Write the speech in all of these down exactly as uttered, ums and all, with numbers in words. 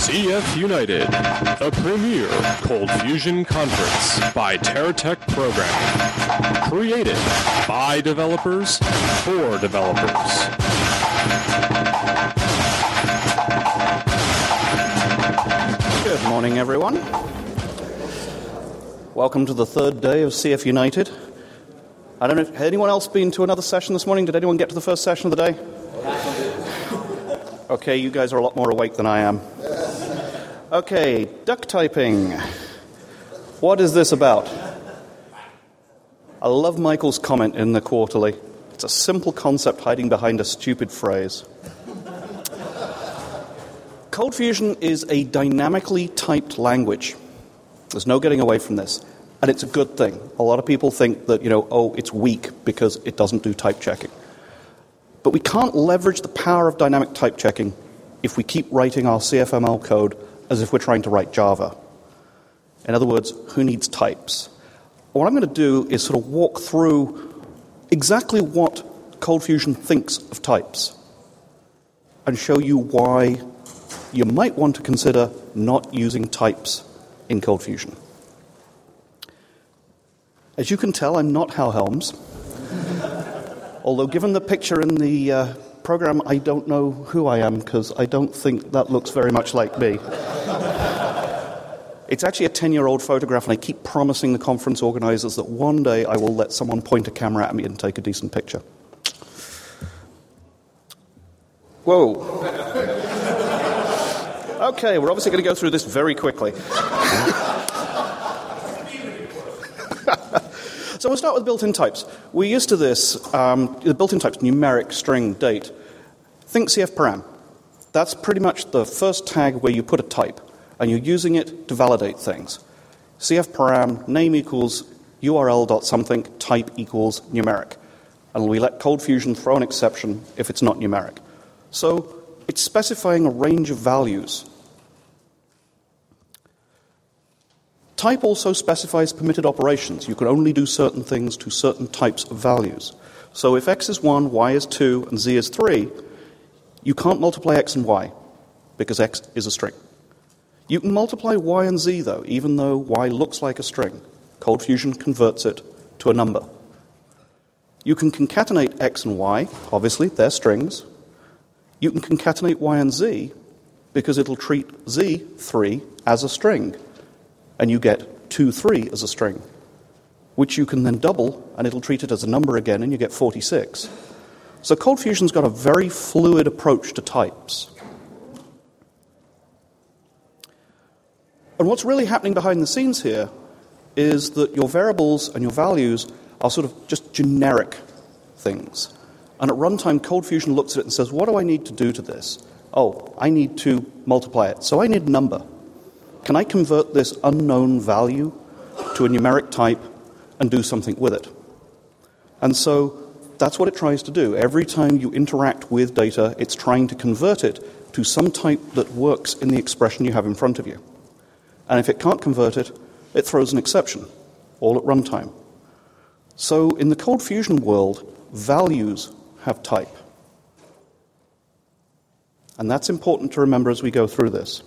C F United, the premier Cold Fusion conference by TerraTech Programming. Created by developers for developers. Good morning, everyone. Welcome to the third day of C F United. I don't know, has anyone else been to another session this morning? Did anyone get to the first session of the day? Okay, you guys are a lot more awake than I am. Okay, duck typing. What is this about? I love Michael's comment in the quarterly. It's a simple concept hiding behind a stupid phrase. Cold Fusion is a dynamically typed language. There's no getting away from this. And it's a good thing. A lot of people think that, you know, oh, it's weak because it doesn't do type checking. But we can't leverage the power of dynamic type checking if we keep writing our C F M L code as if we're trying to write Java. In other words, who needs types? What I'm going to do is sort of walk through exactly what Cold Fusion thinks of types and show you why you might want to consider not using types in Cold Fusion. As you can tell, I'm not Hal Helms. Although given the picture in the uh, program, I don't know who I am because I don't think that looks very much like me. It's actually a ten-year-old photograph, and I keep promising the conference organizers that one day I will let someone point a camera at me and take a decent picture. Whoa. Okay, we're obviously going to go through this very quickly. So we'll start with built-in types. We're used to this, um, the built-in types, numeric, string, date. Think C F param. That's pretty much the first tag where you put a type, and you're using it to validate things. C F param, name equals U R L dot something, type equals numeric. And we let Cold Fusion throw an exception if it's not numeric. So it's specifying a range of values. Type also specifies permitted operations. You can only do certain things to certain types of values. So if x is one, y is two, and z is three, you can't multiply x and y, because x is a string. You can multiply y and z, though, even though y looks like a string. Cold Fusion converts it to a number. You can concatenate x and y, obviously, they're strings. You can concatenate y and z, because it'll treat z, three, as a string. And you get two, three as a string, which you can then double, and it'll treat it as a number again, and you get forty-six. So Cold Fusion's got a very fluid approach to types. And what's really happening behind the scenes here is that your variables and your values are sort of just generic things. And at runtime, Cold Fusion looks at it and says, what do I need to do to this? Oh, I need to multiply it. So I need a number. Can I convert this unknown value to a numeric type and do something with it? And so that's what it tries to do. Every time you interact with data, it's trying to convert it to some type that works in the expression you have in front of you. And if it can't convert it, it throws an exception, all at runtime. So in the Cold Fusion world, values have type. And that's important to remember as we go through this.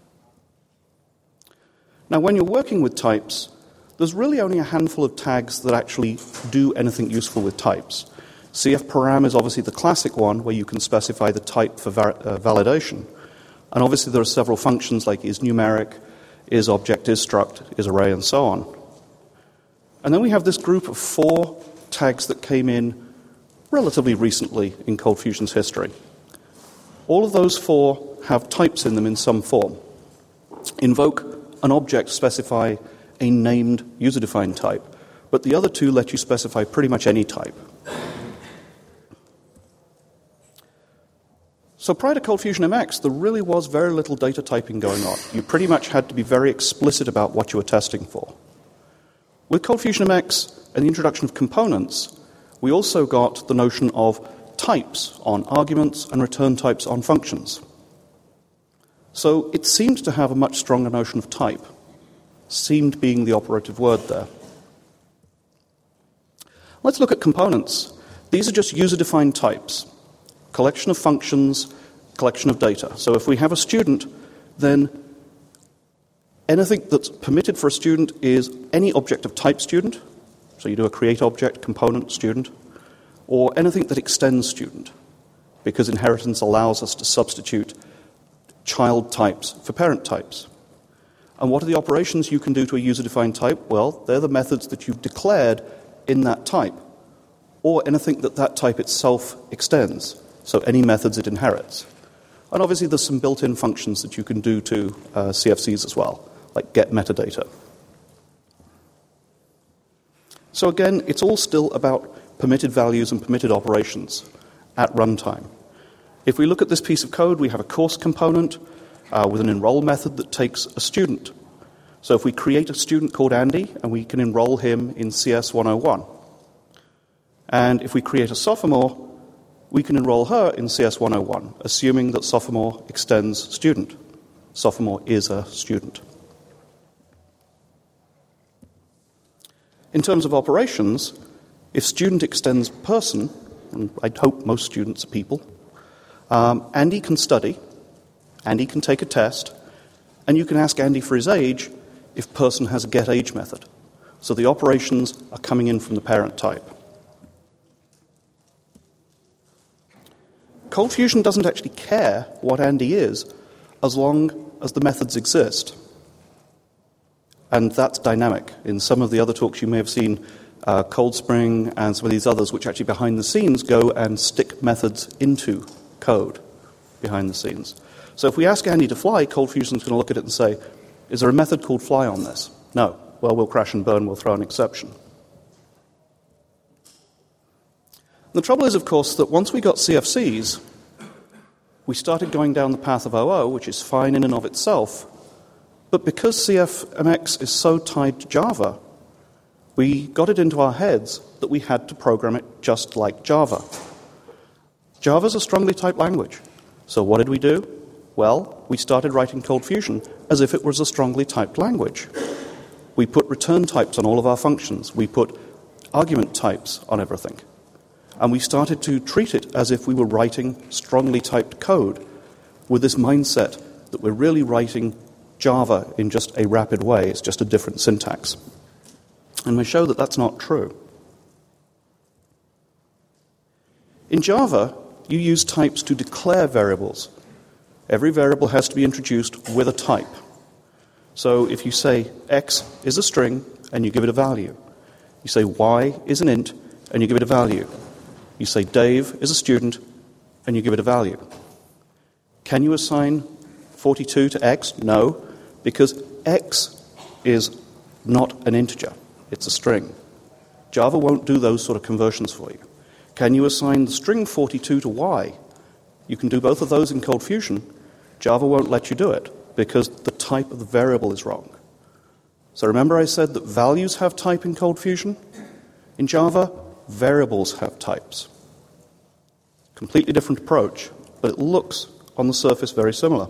Now, when you're working with types, there's really only a handful of tags that actually do anything useful with types. C F param is obviously the classic one, where you can specify the type for var- uh, validation. And obviously there are several functions like is numeric, is object, is struct, is array, and so on. And then we have this group of four tags that came in relatively recently in Cold Fusion's history. All of those four have types in them in some form. Invoke an object specify a named user-defined type, but the other two let you specify pretty much any type. So prior to Cold Fusion M X, there really was very little data typing going on. You pretty much had to be very explicit about what you were testing for. With Cold Fusion M X and the introduction of components, we also got the notion of types on arguments and return types on functions. So it seemed to have a much stronger notion of type. Seemed being the operative word there. Let's look at components. These are just user-defined types. Collection of functions, collection of data. So if we have a student then anything that's permitted for a student is any object of type student, so you do a create object, component student, or anything that extends student, because inheritance allows us to substitute child types for parent types. And what are the operations you can do to a user-defined type? Well, they're the methods that you've declared in that type, or anything that that type itself extends, so any methods it inherits. And obviously there's some built-in functions that you can do to uh, C F Cs as well, like get metadata. So again, it's all still about permitted values and permitted operations at runtime. If we look at this piece of code, we have a course component uh, with an enroll method that takes a student. So if we create a student called Andy, and we can enroll him in C S one oh one. And if we create a sophomore, we can enroll her in C S one oh one, assuming that sophomore extends student. Sophomore is a student. In terms of operations, if student extends person, and I'd hope most students are people, um, Andy can study, Andy can take a test, and you can ask Andy for his age if person has a getAge method. So the operations are coming in from the parent type. ColdFusion doesn't actually care what Andy is as long as the methods exist. And that's dynamic. In some of the other talks you may have seen, uh, ColdSpring and some of these others, which actually behind the scenes go and stick methods into code behind the scenes. So if we ask Andy to fly, ColdFusion is going to look at it and say, is there a method called fly on this? No. Well, we'll crash and burn, we'll throw an exception. The trouble is, of course, that once we got C F Cs, we started going down the path of O O, which is fine in and of itself. But because C F M X is so tied to Java, we got it into our heads that we had to program it just like Java. Java's a strongly typed language. So what did we do? Well, we started writing ColdFusion as if it was a strongly typed language. We put return types on all of our functions. We put argument types on everything. And we started to treat it as if we were writing strongly typed code with this mindset that we're really writing Java in just a rapid way. It's just a different syntax. And we show that that's not true. In Java, you use types to declare variables. Every variable has to be introduced with a type. So if you say X is a string and you give it a value, you say Y is an int and you give it a value, you say Dave is a student and you give it a value. Can you assign forty-two to X? No, because X is not an integer. It's a string. Java won't do those sort of conversions for you. Can you assign the string forty-two to Y? You can do both of those in ColdFusion. Java won't let you do it because the type of the variable is wrong. So remember I said that values have type in ColdFusion? In Java, variables have types. Completely different approach, but it looks on the surface very similar.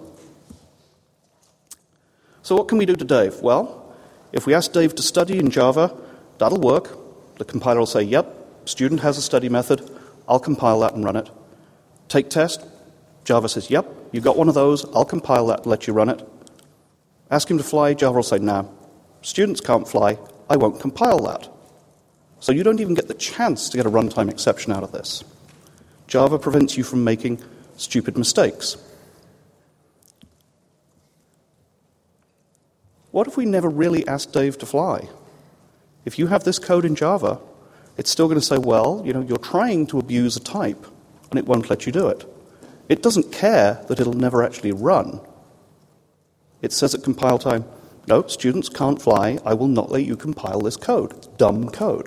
So what can we do to Dave? Well, if we ask Dave to study in Java, that'll work. The compiler will say, yep, student has a study method. I'll compile that and run it. Take test. Java says, yep, you got one of those. I'll compile that and let you run it. Ask him to fly. Java will say, nah, students can't fly. I won't compile that. So you don't even get the chance to get a runtime exception out of this. Java prevents you from making stupid mistakes. What if we never really asked Dave to fly? If you have this code in Java, it's still going to say, well, you know, you're trying to abuse a type, and it won't let you do it. It doesn't care that it'll never actually run. It says at compile time, no, students can't fly. I will not let you compile this code. It's dumb code.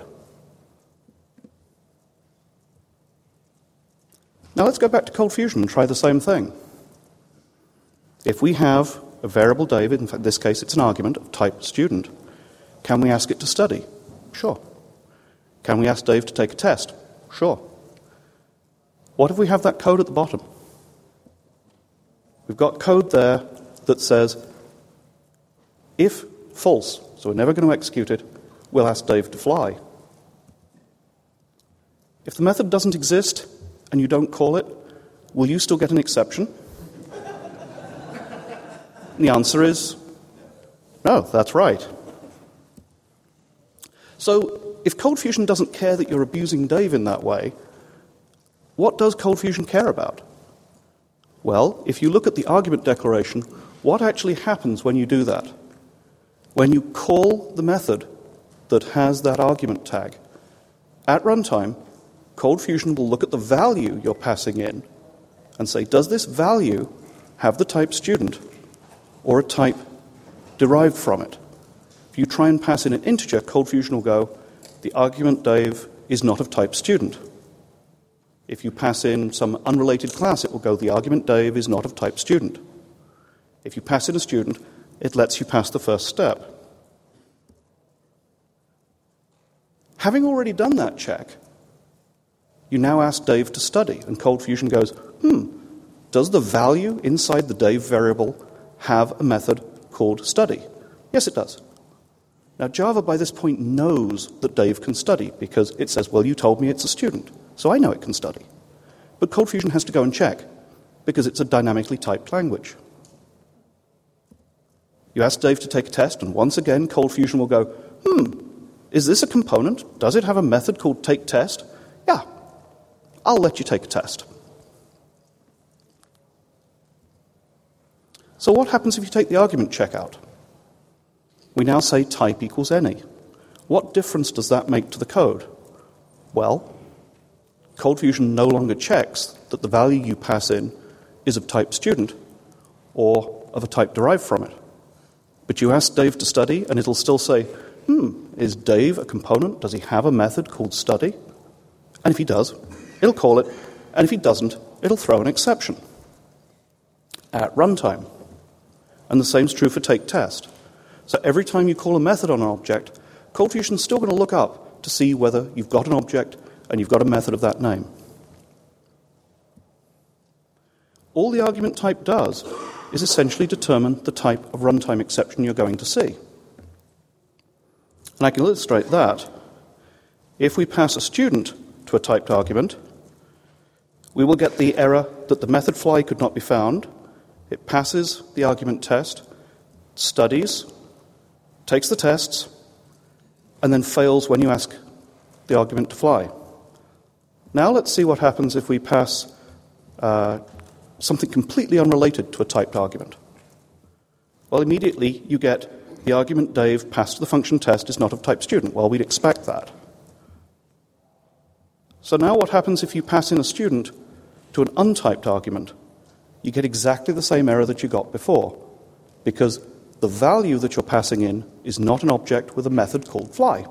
Now let's go back to ColdFusion and try the same thing. If we have a variable Dave, in fact, in this case it's an argument of type student, can we ask it to study? Sure. Can we ask Dave to take a test? Sure. What if we have that code at the bottom? We've got code there that says, if false, so we're never going to execute it, we'll ask Dave to fly. If the method doesn't exist and you don't call it, will you still get an exception? And the answer is no, that's right. So if ColdFusion doesn't care that you're abusing Dave in that way, what does ColdFusion care about? Well, if you look at the argument declaration, what actually happens when you do that? When you call the method that has that argument tag, at runtime, ColdFusion will look at the value you're passing in and say, does this value have the type student or a type derived from it? If you try and pass in an integer, ColdFusion will go, the argument Dave is not of type student. If you pass in some unrelated class, it will go, the argument Dave is not of type student. If you pass in a student, it lets you pass the first step. Having already done that check, you now ask Dave to study, and ColdFusion goes, hmm, does the value inside the Dave variable have a method called study? Yes, it does. Now, Java by this point knows that Dave can study because it says, well, you told me it's a student, so I know it can study. But ColdFusion has to go and check because it's a dynamically typed language. You ask Dave to take a test, and once again, ColdFusion will go, hmm, is this a component? Does it have a method called takeTest? Yeah, I'll let you take a test. So what happens if you take the argument check out? We now say type equals any. What difference does that make to the code? Well, ColdFusion no longer checks that the value you pass in is of type student or of a type derived from it. But you ask Dave to study, and it'll still say, hmm, is Dave a component? Does he have a method called study? And if he does, it'll call it, and if he doesn't, it'll throw an exception at runtime. And the same's true for takeTest. So every time you call a method on an object, ColdFusion's still going to look up to see whether you've got an object and you've got a method of that name. All the argument type does is essentially determine the type of runtime exception you're going to see. And I can illustrate that. If we pass a student to a typed argument, we will get the error that the method fly could not be found. It passes the argument test, studies, takes the tests, and then fails when you ask the argument to fly. Now let's see what happens if we pass uh, something completely unrelated to a typed argument. Well, immediately you get the argument Dave passed to the function test is not of type student. Well, we'd expect that. So now what happens if you pass in a student to an untyped argument? You get exactly the same error that you got before, because the value that you're passing in is not an object with a method called fly.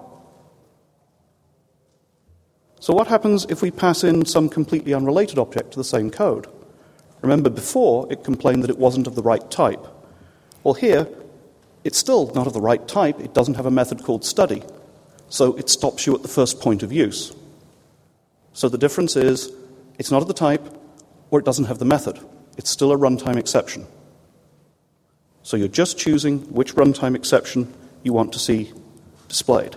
So what happens if we pass in some completely unrelated object to the same code? Remember, before it complained that it wasn't of the right type. Well, here, it's still not of the right type. It doesn't have a method called study. So it stops you at the first point of use. So the difference is it's not of the type or it doesn't have the method. It's still a runtime exception. So you're just choosing which runtime exception you want to see displayed.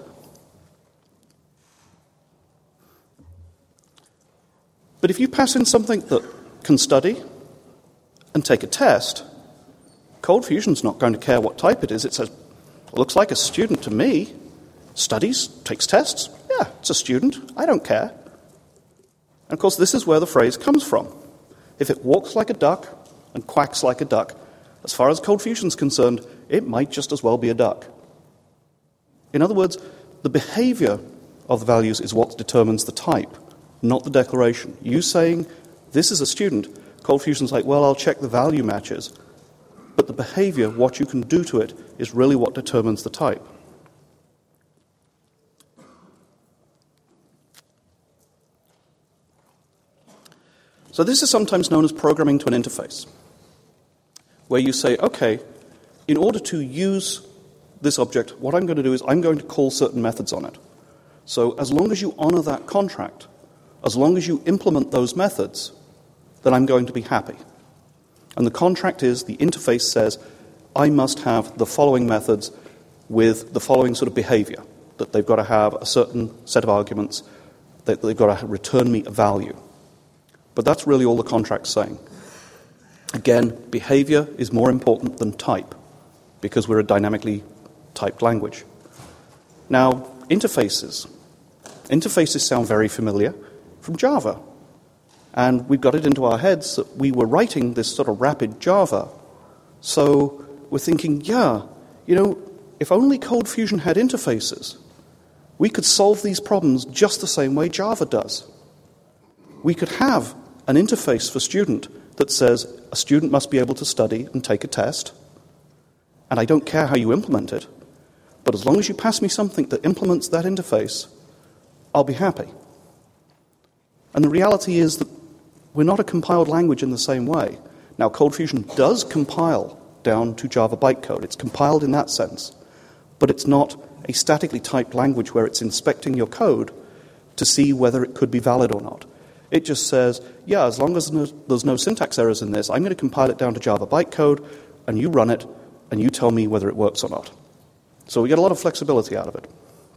But if you pass in something that can study and take a test, ColdFusion's not going to care what type it is. It says, it looks like a student to me. Studies, takes tests. Yeah, it's a student. I don't care. And of course, this is where the phrase comes from. If it walks like a duck and quacks like a duck, as far as ColdFusion's concerned, it might just as well be a duck. In other words, the behavior of the values is what determines the type, not the declaration. You saying, this is a student, ColdFusion's like, well, I'll check the value matches. But the behavior, what you can do to it, is really what determines the type. So this is sometimes known as programming to an interface, where you say, okay, in order to use this object, what I'm going to do is I'm going to call certain methods on it. So as long as you honor that contract, as long as you implement those methods, then I'm going to be happy. And the contract is, the interface says, I must have the following methods with the following sort of behavior, that they've got to have a certain set of arguments, that they've got to return me a value. But that's really all the contract's saying. Again, behavior is more important than type because we're a dynamically typed language. Now, interfaces. Interfaces sound very familiar from Java. And we've got it into our heads that we were writing this sort of rapid Java. So we're thinking, yeah, you know, if only ColdFusion had interfaces, we could solve these problems just the same way Java does. We could have an interface for student that says a student must be able to study and take a test, and I don't care how you implement it, but as long as you pass me something that implements that interface, I'll be happy. And the reality is that we're not a compiled language in the same way. Now, ColdFusion does compile down to Java bytecode. It's compiled in that sense, but it's not a statically typed language where it's inspecting your code to see whether it could be valid or not. It just says, yeah, as long as there's no syntax errors in this, I'm going to compile it down to Java bytecode, and you run it, and you tell me whether it works or not. So we get a lot of flexibility out of it.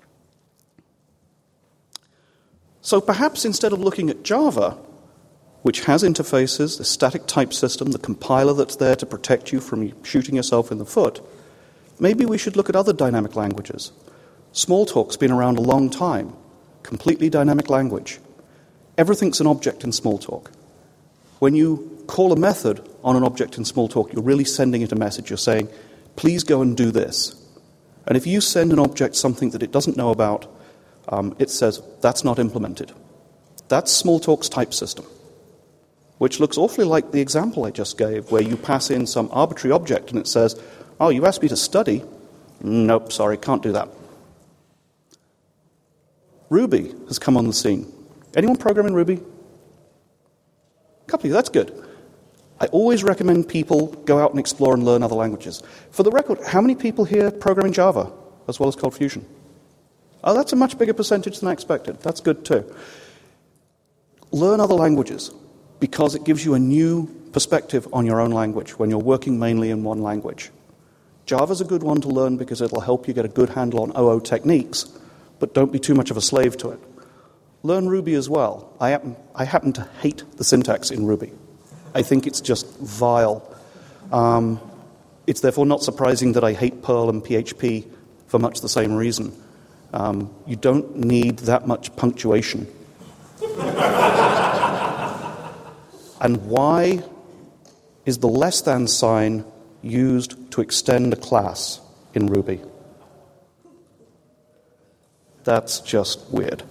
So perhaps instead of looking at Java, which has interfaces, the static type system, the compiler that's there to protect you from shooting yourself in the foot, maybe we should look at other dynamic languages. Smalltalk's been around a long time, completely dynamic language. Everything's an object in Smalltalk. When you call a method on an object in Smalltalk, you're really sending it a message. You're saying, please go and do this. And if you send an object something that it doesn't know about, um, it says, that's not implemented. That's Smalltalk's type system, which looks awfully like the example I just gave, where you pass in some arbitrary object and it says, oh, you asked me to study? Nope, sorry, can't do that. Ruby has come on the scene. Anyone program in Ruby? A couple of you, that's good. I always recommend people go out and explore and learn other languages. For the record, how many people here program in Java as well as ColdFusion? Oh, that's a much bigger percentage than I expected. That's good too. Learn other languages because it gives you a new perspective on your own language when you're working mainly in one language. Java's a good one to learn because it'll help you get a good handle on O O techniques, but don't be too much of a slave to it. Learn Ruby as well. I happen, I happen to hate the syntax in Ruby. I think it's just vile. Um, it's therefore not surprising that I hate Perl and P H P for much the same reason. Um, you don't need that much punctuation. And why is the less than sign used to extend a class in Ruby? That's just weird.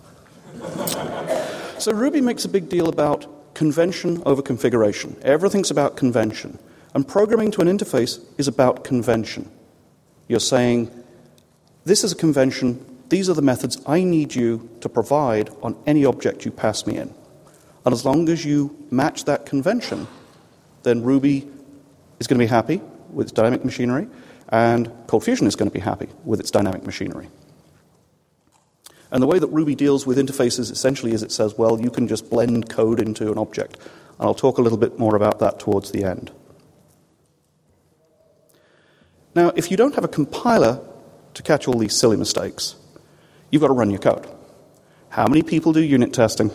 So Ruby makes a big deal about convention over configuration. Everything's about convention. And programming to an interface is about convention. You're saying, this is a convention, these are the methods I need you to provide on any object you pass me in. And as long as you match that convention, then Ruby is going to be happy with its dynamic machinery, and ColdFusion is going to be happy with its dynamic machinery. And the way that Ruby deals with interfaces essentially is it says, well, you can just blend code into an object. And I'll talk a little bit more about that towards the end. Now, if you don't have a compiler to catch all these silly mistakes, you've got to run your code. How many people do unit testing?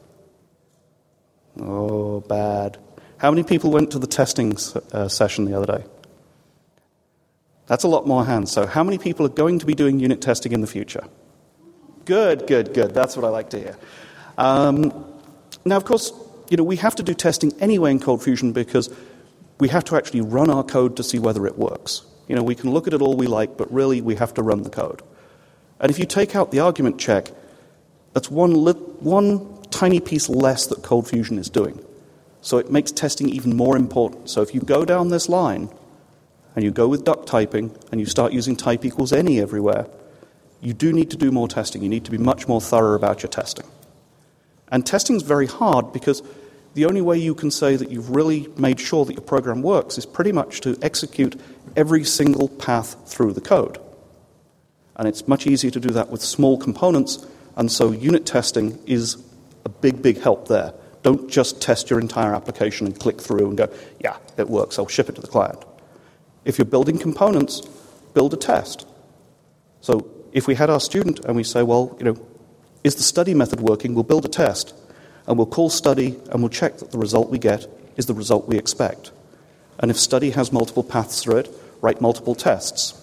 Oh, bad. How many people went to the testing uh, session the other day? That's a lot more hands. So how many people are going to be doing unit testing in the future? Good, good, good. That's what I like to hear. Um, now, of course, you know, we have to do testing anyway in ColdFusion because we have to actually run our code to see whether it works. You know, we can look at it all we like, but really we have to run the code. And if you take out the argument check, that's one, li- one tiny piece less that ColdFusion is doing. So it makes testing even more important. So if you go down this line and you go with duck typing and you start using type equals any everywhere, you do need to do more testing. You need to be much more thorough about your testing. And testing is very hard because the only way you can say that you've really made sure that your program works is pretty much to execute every single path through the code. And it's much easier to do that with small components, and so unit testing is a big, big help there. Don't just test your entire application and click through and go, yeah, it works, I'll ship it to the client. If you're building components, build a test. So if we had our student and we say, well, you know, is the study method working? We'll build a test, and we'll call study, and we'll check that the result we get is the result we expect. And if study has multiple paths through it, write multiple tests.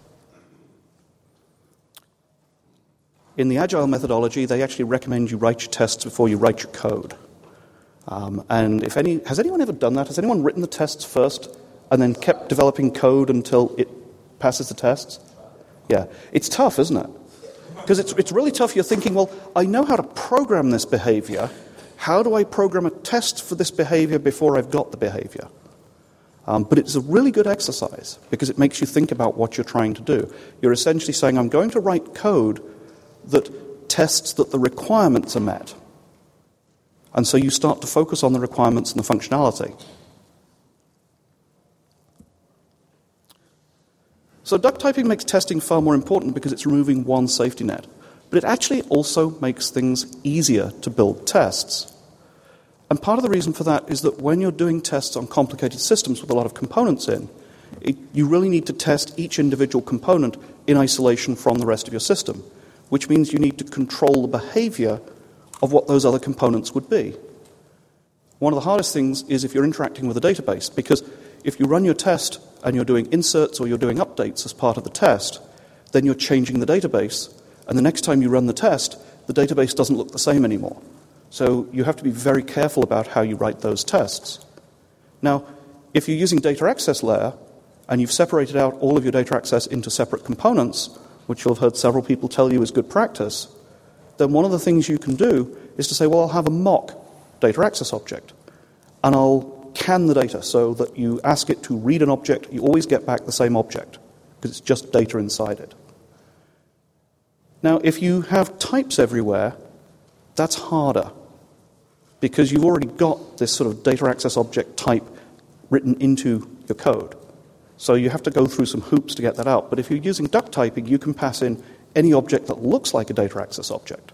In the Agile methodology, they actually recommend you write your tests before you write your code. Um, and if any, has anyone ever done that? Has anyone written the tests first and then kept developing code until it passes the tests? Yeah. It's tough, isn't it? Because it's, it's really tough. You're thinking, well, I know how to program this behavior. How do I program a test for this behavior before I've got the behavior? Um, but it's a really good exercise because it makes you think about what you're trying to do. You're essentially saying, I'm going to write code that tests that the requirements are met. And so you start to focus on the requirements and the functionality. So duck typing makes testing far more important because it's removing one safety net. But it actually also makes things easier to build tests. And part of the reason for that is that when you're doing tests on complicated systems with a lot of components in, it, you really need to test each individual component in isolation from the rest of your system, which means you need to control the behavior of what those other components would be. One of the hardest things is if you're interacting with a database, because if you run your test and you're doing inserts or you're doing updates as part of the test, then you're changing the database, and the next time you run the test, the database doesn't look the same anymore. So you have to be very careful about how you write those tests. Now, if you're using data access layer and you've separated out all of your data access into separate components, which you'll have heard several people tell you is good practice, then one of the things you can do is to say, well, I'll have a mock data access object, and I'll can the data so that you ask it to read an object, you always get back the same object, because it's just data inside it. Now, if you have types everywhere, that's harder, because you've already got this sort of data access object type written into your code. So you have to go through some hoops to get that out. But if you're using duck typing, you can pass in any object that looks like a data access object.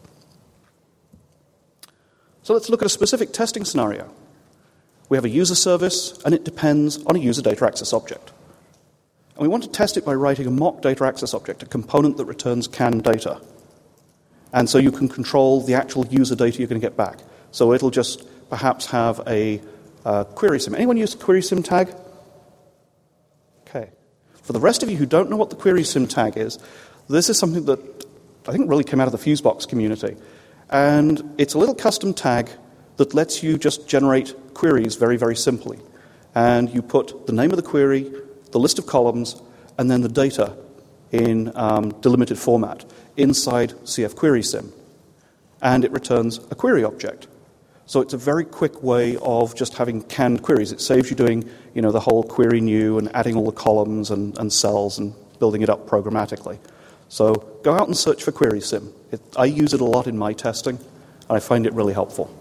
So let's look at a specific testing scenario. We have a user service, and it depends on a user data access object. And we want to test it by writing a mock data access object, a component that returns canned data. And so you can control the actual user data you're going to get back. So it'll just perhaps have a uh, query sim. Anyone use the query sim tag? Okay. For the rest of you who don't know what the query sim tag is, this is something that I think really came out of the Fusebox community. And it's a little custom tag that lets you just generate queries very, very simply. And you put the name of the query, the list of columns, and then the data in um, delimited format inside C F Query Sim. And it returns a query object. So it's a very quick way of just having canned queries. It saves you doing, you know, the whole query new and adding all the columns and, and cells and building it up programmatically. So go out and search for Query Sim. It, I use it a lot in my testing, and I find it really helpful.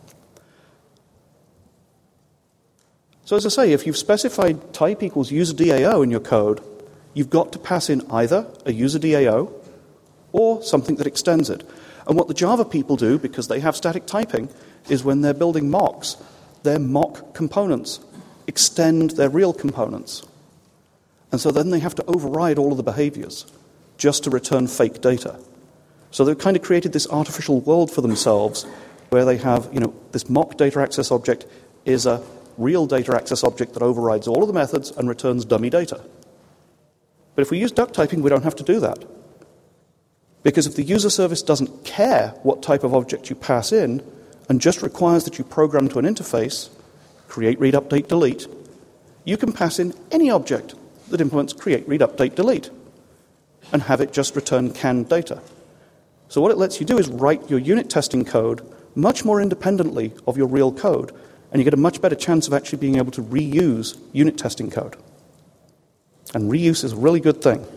So as I say, if you've specified type equals user D A O in your code, you've got to pass in either a user D A O or something that extends it. And what the Java people do, because they have static typing, is when they're building mocks, their mock components extend their real components. And so then they have to override all of the behaviors just to return fake data. So they've kind of created this artificial world for themselves where they have, you know, this mock data access object is a real data access object that overrides all of the methods and returns dummy data. But if we use duck typing, we don't have to do that. Because if the user service doesn't care what type of object you pass in and just requires that you program to an interface, create, read, update, delete, you can pass in any object that implements create, read, update, delete and have it just return canned data. So what it lets you do is write your unit testing code much more independently of your real code, and you get a much better chance of actually being able to reuse unit testing code. And reuse is a really good thing.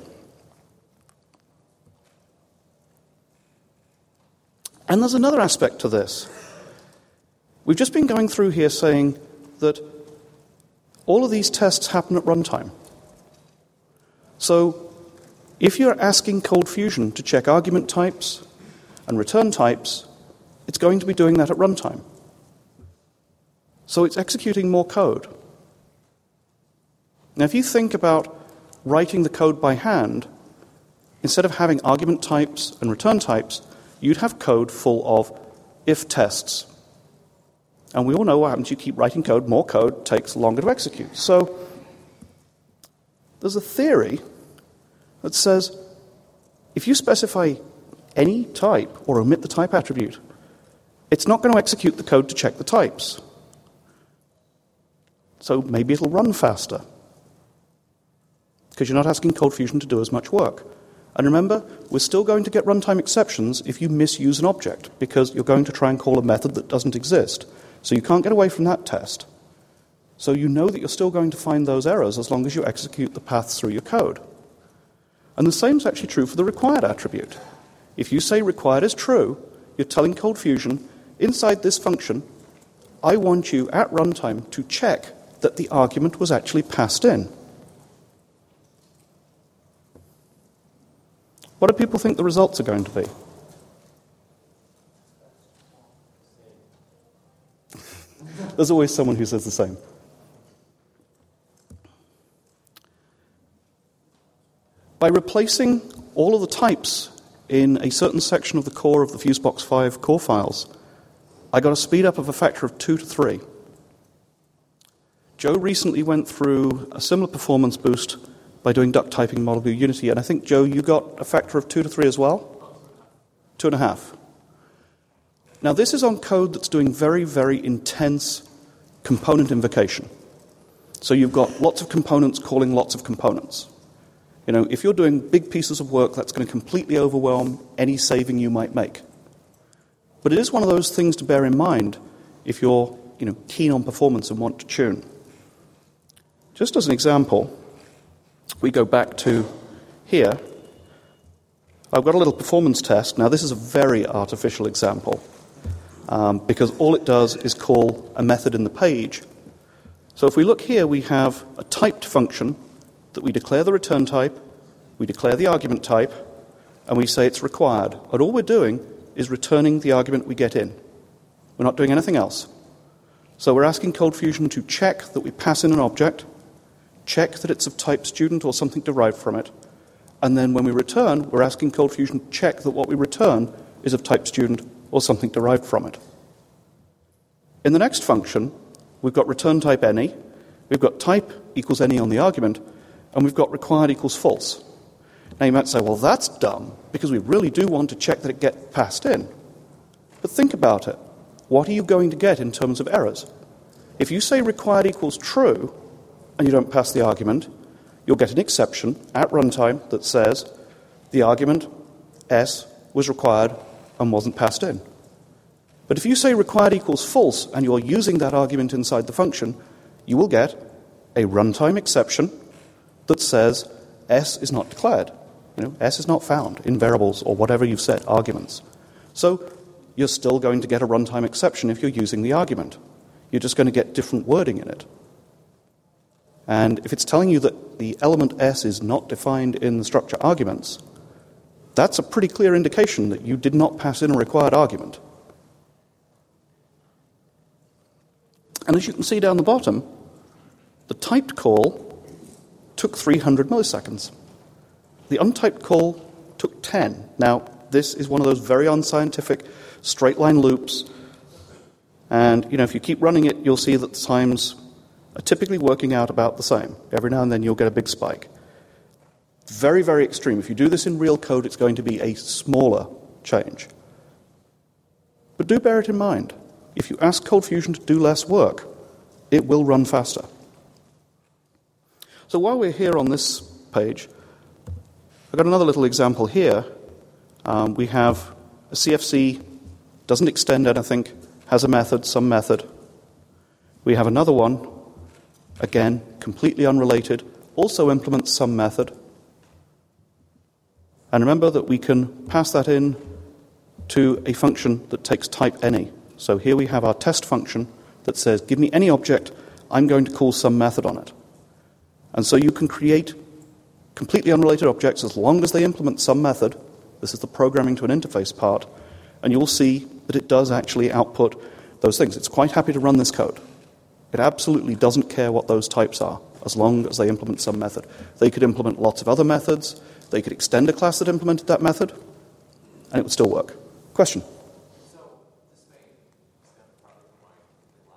And there's another aspect to this. We've just been going through here saying that all of these tests happen at runtime. So if you're asking Cold Fusion to check argument types and return types, it's going to be doing that at runtime. So it's executing more code. Now, if you think about writing the code by hand, instead of having argument types and return types, you'd have code full of if tests. And we all know what happens. You keep writing code, more code takes longer to execute. So there's a theory that says if you specify any type or omit the type attribute, it's not going to execute the code to check the types. So maybe it'll run faster because you're not asking ColdFusion to do as much work. And remember, we're still going to get runtime exceptions if you misuse an object because you're going to try and call a method that doesn't exist. So you can't get away from that test. So you know that you're still going to find those errors as long as you execute the paths through your code. And the same is actually true for the required attribute. If you say required is true, you're telling ColdFusion, inside this function, I want you at runtime to check that the argument was actually passed in. What do people think the results are going to be? There's always someone who says the same. By replacing all of the types in a certain section of the core of the Fusebox five core files, I got a speed up of a factor of two to three. Joe recently went through a similar performance boost by doing duck typing in Model View Unity, and I think, Joe, you got a factor of two to three as well? Two and a half. Now, this is on code that's doing very, very intense component invocation. So you've got lots of components calling lots of components. You know, if you're doing big pieces of work, that's going to completely overwhelm any saving you might make. But it is one of those things to bear in mind if you're, you know, keen on performance and want to tune. Just as an example, we go back to here. I've got a little performance test. Now, this is a very artificial example um, because all it does is call a method in the page. So if we look here, we have a typed function that we declare the return type, we declare the argument type, and we say it's required. And all we're doing is returning the argument we get in. We're not doing anything else. So we're asking ColdFusion to check that we pass in an object, check that it's of type student or something derived from it, and then when we return, we're asking ColdFusion to check that what we return is of type student or something derived from it. In the next function, we've got return type any, we've got type equals any on the argument, and we've got required equals false. Now you might say, well, that's dumb, because we really do want to check that it gets passed in. But think about it. What are you going to get in terms of errors? If you say required equals true, and you don't pass the argument, you'll get an exception at runtime that says the argument S was required and wasn't passed in. But if you say required equals false, and you're using that argument inside the function, you will get a runtime exception that says S is not declared. You know, S is not found in variables or whatever you've set, arguments. So you're still going to get a runtime exception if you're using the argument. You're just going to get different wording in it. And if it's telling you that the element S is not defined in the structure arguments, that's a pretty clear indication that you did not pass in a required argument. And as you can see down the bottom, the typed call took three hundred milliseconds. The untyped call took ten. Now, this is one of those very unscientific straight-line loops. And, you know, if you keep running it, you'll see that the times are typically working out about the same. Every now and then you'll get a big spike. Very, very extreme. If you do this in real code, it's going to be a smaller change. But do bear it in mind. If you ask ColdFusion to do less work, it will run faster. So while we're here on this page, I've got another little example here. Um, we have a C F C, doesn't extend anything, has a method, some method. We have another one, again, completely unrelated, also implements some method. And remember that we can pass that in to a function that takes type any. So here we have our test function that says, give me any object, I'm going to call some method on it. And so you can create completely unrelated objects as long as they implement some method. This is the programming to an interface part. And you'll see that it does actually output those things. It's quite happy to run this code. It absolutely doesn't care what those types are, as long as they implement some method. They could implement lots of other methods. They could extend a class that implemented that method, and it would still work. Question? So this may extend part of my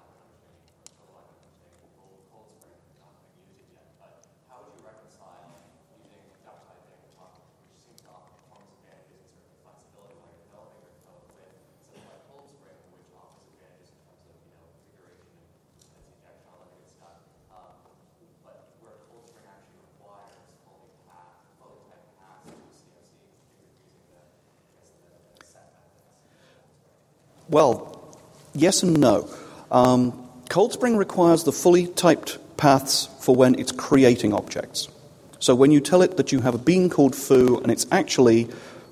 Well, yes and no. Um, ColdSpring requires the fully typed paths for when it's creating objects. So when you tell it that you have a bean called foo and it's actually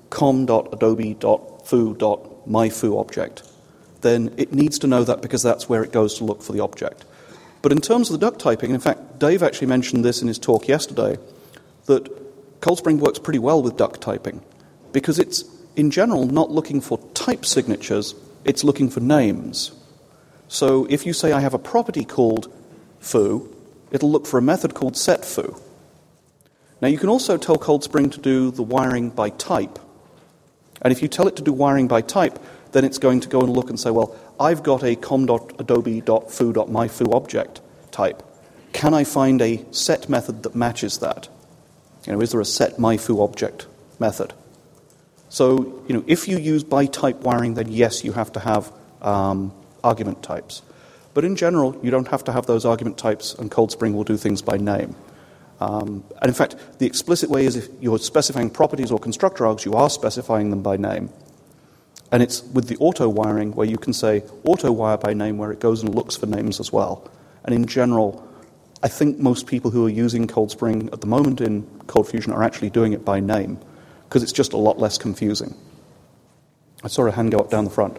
com.adobe.foo.myfoo object, then it needs to know that because that's where it goes to look for the object. But in terms of the duck typing, and in fact, Dave actually mentioned this in his talk yesterday, that ColdSpring works pretty well with duck typing because it's, in general, not looking for type signatures, it's looking for names. So if you say I have a property called foo, it'll look for a method called setFoo. Now you can also tell ColdSpring to do the wiring by type. And if you tell it to do wiring by type, then it's going to go and look and say, well, I've got a com.adobe.foo.myfoo object type. Can I find a set method that matches that? You know, is there a set myfoo object method? So, you know, if you use by type wiring, then yes, you have to have um, argument types. But in general, you don't have to have those argument types, and ColdSpring will do things by name. Um, and in fact, the explicit way is if you're specifying properties or constructor args, you are specifying them by name. And it's with the auto wiring where you can say auto wire by name, where it goes and looks for names as well. And in general, I think most people who are using ColdSpring at the moment in ColdFusion are actually doing it by name, because it's just a lot less confusing. I saw a hand go up down the front.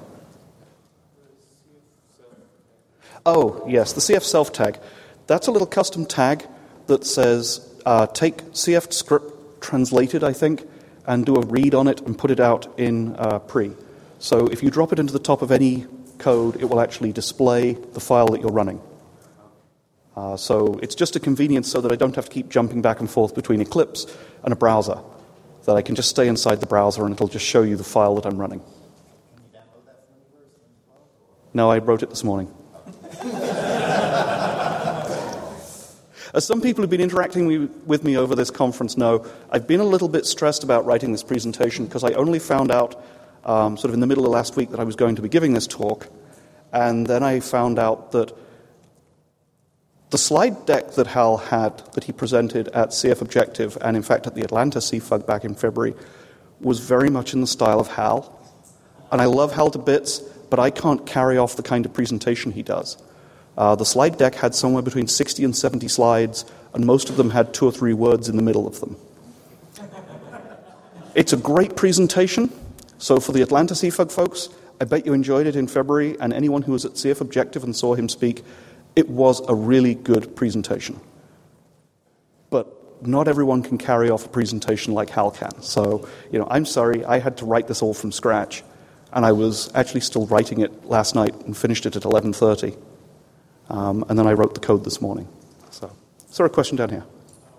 Oh, yes, the C F self tag. That's a little custom tag that says uh, take C F script translated, I think, and do a read on it and put it out in uh, pre. So if you drop it into the top of any code, it will actually display the file that you're running. Uh, so it's just a convenience so that I don't have to keep jumping back and forth between Eclipse and a browser, that I can just stay inside the browser and it'll just show you the file that I'm running. Can you download that from anywhere as well? No, I wrote it this morning. As some people who've been interacting with me over this conference know, I've been a little bit stressed about writing this presentation because I only found out um, sort of in the middle of last week that I was going to be giving this talk, and then I found out that the slide deck that Hal had, that he presented at C F Objective, and in fact at the Atlanta C F U G back in February, was very much in the style of Hal. And I love Hal to bits, but I can't carry off the kind of presentation he does. Uh, the slide deck had somewhere between sixty and seventy slides, and most of them had two or three words in the middle of them. It's a great presentation, so for the Atlanta C F U G folks, I bet you enjoyed it in February, and anyone who was at C F Objective and saw him speak, it was a really good presentation. But not everyone can carry off a presentation like Hal can. So, you know, I'm sorry, I had to write this all from scratch, and I was actually still writing it last night and finished it at eleven thirty. Um, and then I wrote the code this morning. So, is there a question down here?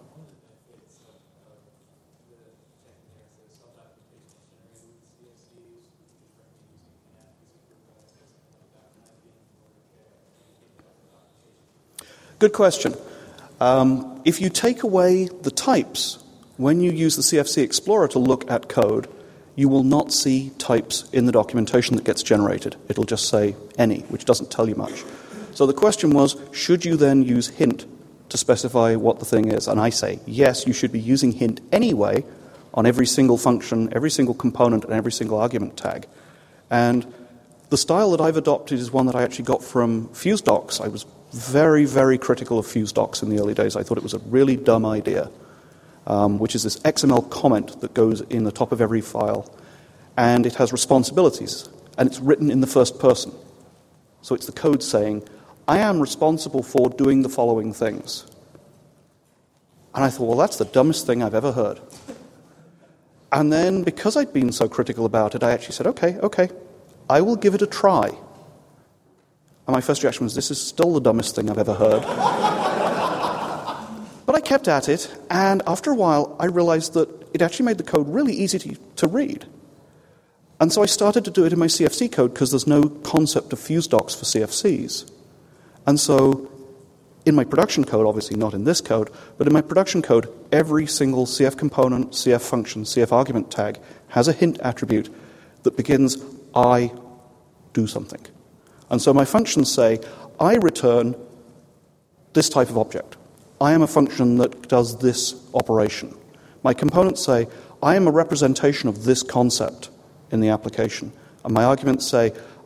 Good question. Um, if you take away the types, when you use the C F C Explorer to look at code, you will not see types in the documentation that gets generated. It'll just say any, which doesn't tell you much. So the question was, should you then use hint to specify what the thing is? And I say, yes, you should be using hint anyway on every single function, every single component, and every single argument tag. And the style that I've adopted is one that I actually got from FuseDocs. I was very, very critical of FuseDocs in the early days. I thought it was a really dumb idea, um, which is this X M L comment that goes in the top of every file. And it has responsibilities, and it's written in the first person. So it's the code saying, I am responsible for doing the following things. And I thought, well, that's the dumbest thing I've ever heard. And then, because I'd been so critical about it, I actually said, okay, okay, I will give it a try. And my first reaction was, this is still the dumbest thing I've ever heard. But I kept at it, and after a while, I realized that it actually made the code really easy to, to read. And so I started to do it in my C F C code because there's no concept of FuseDocs for C F Cs. And so in my production code, obviously not in this code, but in my production code, every single C F component, C F function, C F argument tag has a hint attribute that begins, I do something. And so my functions say, I return this type of object. I am a function that does this operation. My components say, I am a representation of this concept in the application. And my arguments say,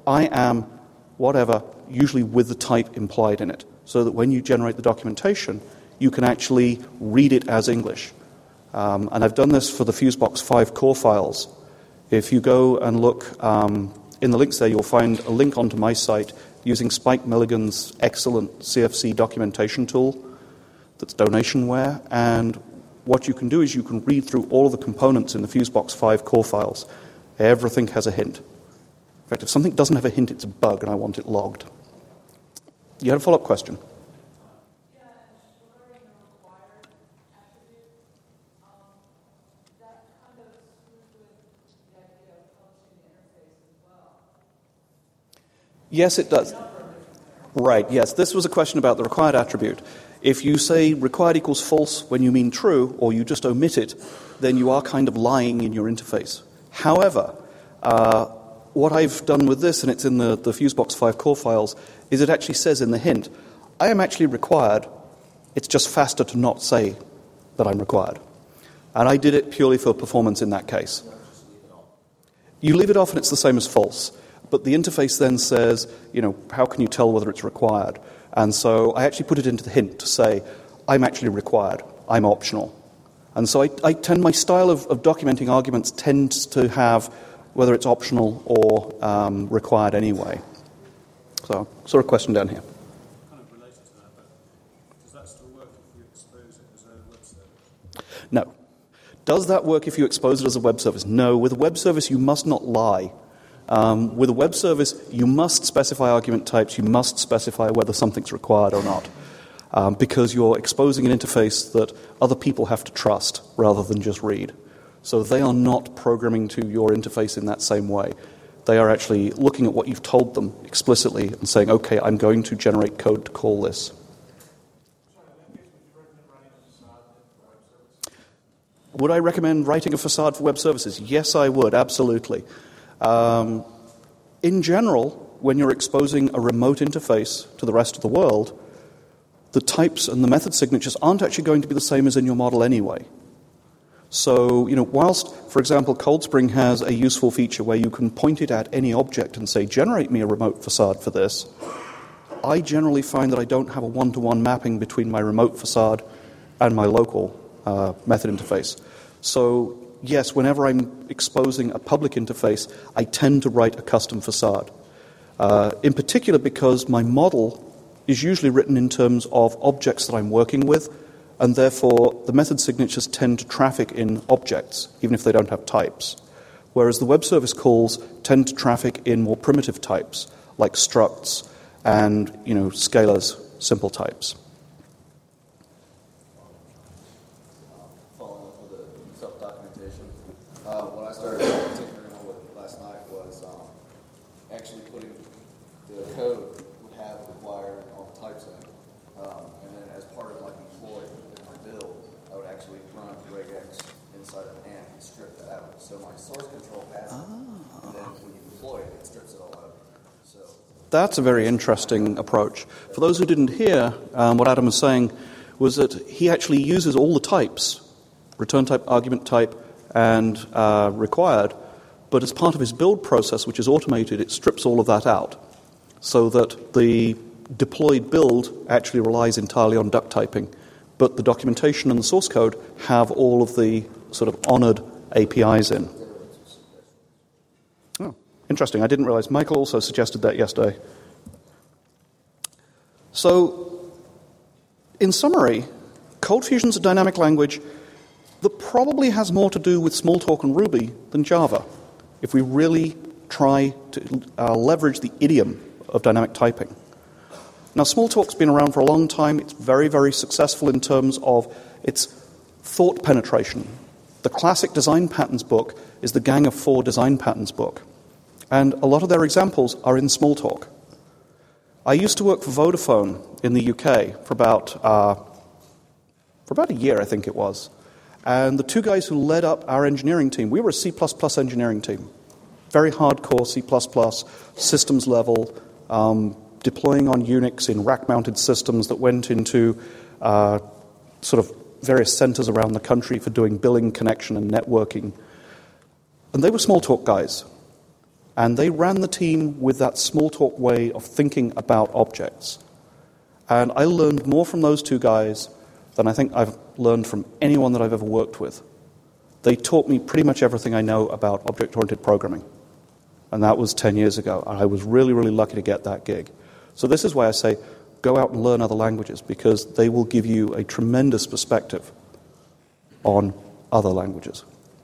I am whatever, usually with the type implied in it, so that when you generate the documentation, you can actually read it as English. Um, and I've done this for the Fusebox five core files. If you go and look um, in the links there, you'll find a link onto my site using Spike Milligan's excellent C F C documentation tool that's donationware. And what you can do is you can read through all of the components in the Fusebox five core files. Everything has a hint. In fact, if something doesn't have a hint, it's a bug, and I want it logged. You had a follow-up question? Yes, it does. Right, yes. This was a question about the required attribute. If you say required equals false when you mean true, or you just omit it, then you are kind of lying in your interface. However, uh, what I've done with this, and it's in the, the Fusebox five core files, is it actually says in the hint, I am actually required. It's just faster to not say that I'm required. And I did it purely for performance in that case. You leave it off and it's the same as false. But the interface then says, you know, how can you tell whether it's required? And so I actually put it into the hint to say, I'm actually required. I'm optional. And so I, I tend, my style of, of documenting arguments tends to have whether it's optional or um, required anyway. So, sort of question down here. Kind of related to that, but does that still work if you expose it as a web service? No. Does that work if you expose it as a web service? No. With a web service, you must not lie. Um, with a web service, you must specify argument types, you must specify whether something's required or not, um, because you're exposing an interface that other people have to trust rather than just read. So they are not programming to your interface in that same way. They are actually looking at what you've told them explicitly and saying, okay, I'm going to generate code to call this. Would I recommend writing a facade for web services? Yes, I would, absolutely. Um, in general, when you're exposing a remote interface to the rest of the world, the types and the method signatures aren't actually going to be the same as in your model anyway. So, you know, whilst, for example, ColdSpring has a useful feature where you can point it at any object and say, generate me a remote facade for this, I generally find that I don't have a one-to-one mapping between my remote facade and my local uh, method interface. So, yes, whenever I'm exposing a public interface, I tend to write a custom facade. Uh, in particular because my model is usually written in terms of objects that I'm working with, and therefore the method signatures tend to traffic in objects, even if they don't have types. Whereas the web service calls tend to traffic in more primitive types, like structs and, you know, scalars, simple types. Following up with the self-documentation, uh, what I started tinkering with last night was um, actually putting the code would have required all the types in it. Um, and then as part of like employ in my build, I would actually run regex inside of AMP and strip that out. So my source control passes it, and then when you deploy it, it strips it all out. So that's a very interesting approach. For those who didn't hear, um, what Adam was saying was that he actually uses all the types, return type, argument type, and uh, required, but as part of his build process, which is automated, it strips all of that out so that the deployed build actually relies entirely on duck typing, but the documentation and the source code have all of the sort of honored A P Is in. Oh, interesting. I didn't realize Michael also suggested that yesterday. So, in summary, ColdFusion's a dynamic language that probably has more to do with Smalltalk and Ruby than Java, if we really try to uh, leverage the idiom of dynamic typing. Now, Smalltalk's been around for a long time. It's very, very successful in terms of its thought penetration. The classic design patterns book is the Gang of Four design patterns book. And a lot of their examples are in Smalltalk. I used to work for Vodafone in the U K for about, uh, for about a year, I think it was. And the two guys who led up our engineering team, we were a C plus plus engineering team. Very hardcore C plus plus, systems level, um, deploying on Unix in rack-mounted systems that went into uh, sort of various centers around the country for doing billing, connection, and networking. And they were Smalltalk guys. And they ran the team with that Smalltalk way of thinking about objects. And I learned more from those two guys than I think I've learned from anyone that I've ever worked with. They taught me pretty much everything I know about object-oriented programming. And that was ten years ago. And I was really, really lucky to get that gig. So this is why I say, go out and learn other languages, because they will give you a tremendous perspective on other languages.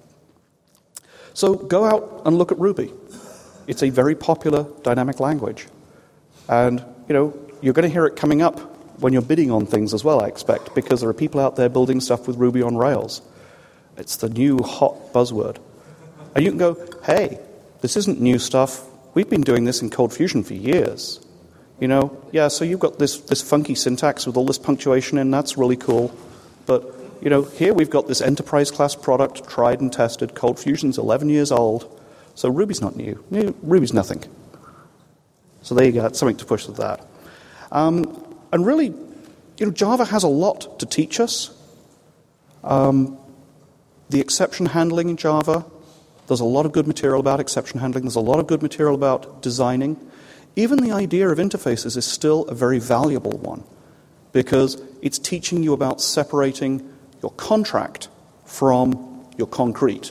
So go out and look at Ruby. It's a very popular dynamic language. And, you know, you're going to hear it coming up when you're bidding on things as well, I expect, because there are people out there building stuff with Ruby on Rails. It's the new hot buzzword. And you can go, hey, this isn't new stuff. We've been doing this in Cold Fusion for years. You know, yeah, so you've got this, this funky syntax with all this punctuation in, that's really cool. But, you know, here we've got this enterprise class product, tried and tested. Cold Fusion's eleven years old. So Ruby's not new. new Ruby's nothing. So there you go, something to push with that. Um, and really, you know, Java has a lot to teach us. Um, the exception handling in Java, there's a lot of good material about exception handling. There's a lot of good material about designing. Even the idea of interfaces is still a very valuable one, because it's teaching you about separating your contract from your concrete.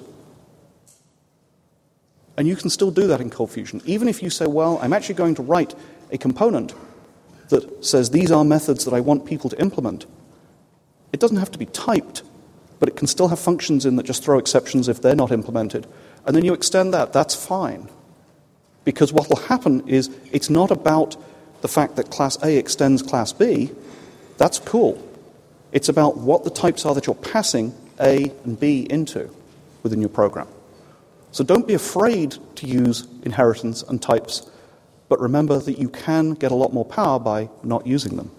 And you can still do that in Cold Fusion. Even if you say, well, I'm actually going to write a component that says these are methods that I want people to implement. It doesn't have to be typed, but it can still have functions in that just throw exceptions if they're not implemented. And then you extend that. That's fine. Because what will happen is it's not about the fact that class A extends class B. That's cool. It's about what the types are that you're passing A and B into within your program. So don't be afraid to use inheritance and types, but remember that you can get a lot more power by not using them.